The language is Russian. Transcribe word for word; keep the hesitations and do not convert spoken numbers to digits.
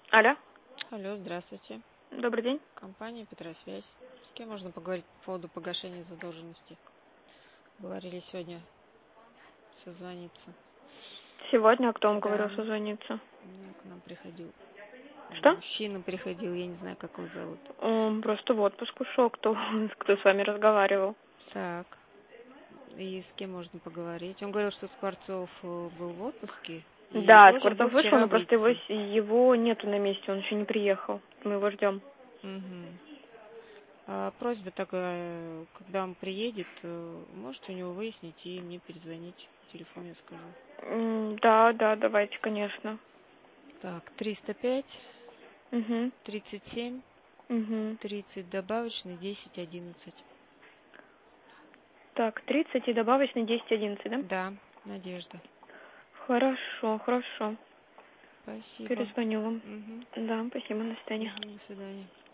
Алло, Алло, здравствуйте. добрый день. Компания Петросвязь. С кем можно поговорить по поводу погашения задолженности? Говорили сегодня созвониться. Сегодня, а кто вам Да. говорил созвониться? Мне к нам приходил. Что? Мужчина приходил, я не знаю, как его зовут. Он просто в отпуск ушел, кто, кто с вами разговаривал. Так. И с кем можно поговорить? Он говорил, что Скворцов э, был в отпуске. И Да, должен был Скворцов вышел, вчера но просто его, выйти. его нету на месте, он еще не приехал. Мы его ждем. Угу. А просьба такая, когда он приедет, э, можете у него выяснить и мне перезвонить. Телефон я скажу. М, Да, да, давайте, конечно. Так, триста пять, Угу, тридцать семь, угу. тридцать, добавочный, десять, одиннадцать. Так, тридцать и добавочный десять одиннадцать, да? Да, Надежда. Хорошо, хорошо. Спасибо. Перезвоню вам. Угу. Да, спасибо, до свидания. Угу, до свидания.